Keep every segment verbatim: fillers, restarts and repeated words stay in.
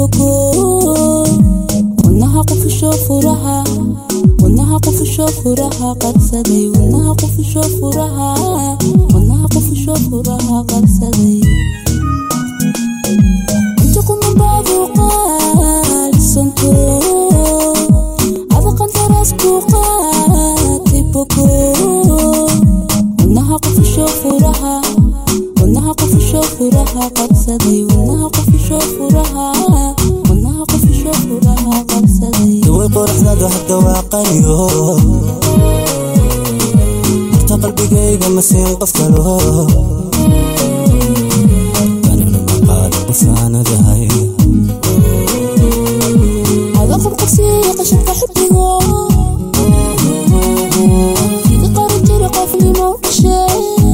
تبكو ونها قف شوفرها ونها قف شوفرها قرصدي ونها قف شوفرها ونها قف شوفرها قرصدي انتكم من بعض وقال سنتو هذا قنت راسكو قال تبكو ونها قف شوفرها ونها قف شوفرها قرصدي ونها قف شوفرها ونها قف شوفرها قرصدي دوي قرحنا ده الدواقيو مرتا قلبي قيقا مسين قفتلو كان لما قال قفانا دهي هذا قرق سيق شبك حبيقو في قارب جرق في الموشي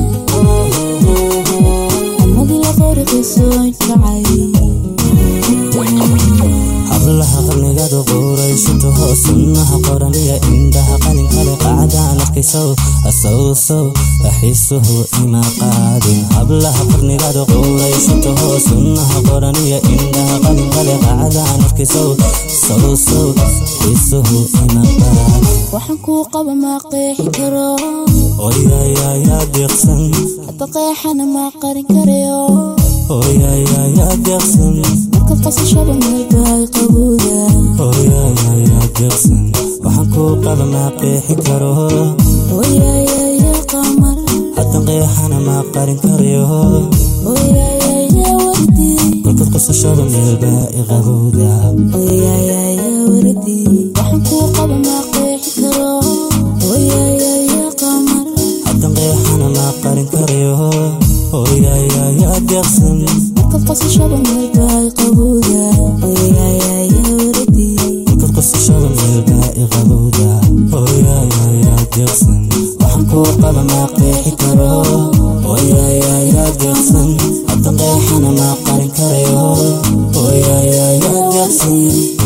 hablaha qarnigaad quuraysato sunnaha qoraniya indhaha qalin kale qacdaan arkayso asawsow axiisuhu ima qaadin hablaha qarnigaad quuraysato sunnaha qoraniya indhaha qalin kale qacdaan arkayso asawsow axiisuhu ima qaadin waxaan ku qaba ma qeexi karo oyayaya deeqsan hadda qeexana ma qarin karayo oyayaya deeqsan marka qasashada meelbay qabuuda oyayaya deeqsan waxaan ku qaba ma qeexi karo oyayaya qamar hadda qeexana ma qarin karayo oyayaya wardi marka qasashada meelbay qabuuda oyayaya wardi waxaan ku qaba ma qeexi karo oyayaya qamar hadda qeexana ma qarin karayo oyayaya deeqsan marka qasashada meelbay qabuuda oyayaya wardi marka qasashada meelbay qabuuda oyayaya deeqsan waxaan ku qaba ma qeexi karo oyayaya deeqsan hadda qeexana ma qarin karayo oyayaya deeqsan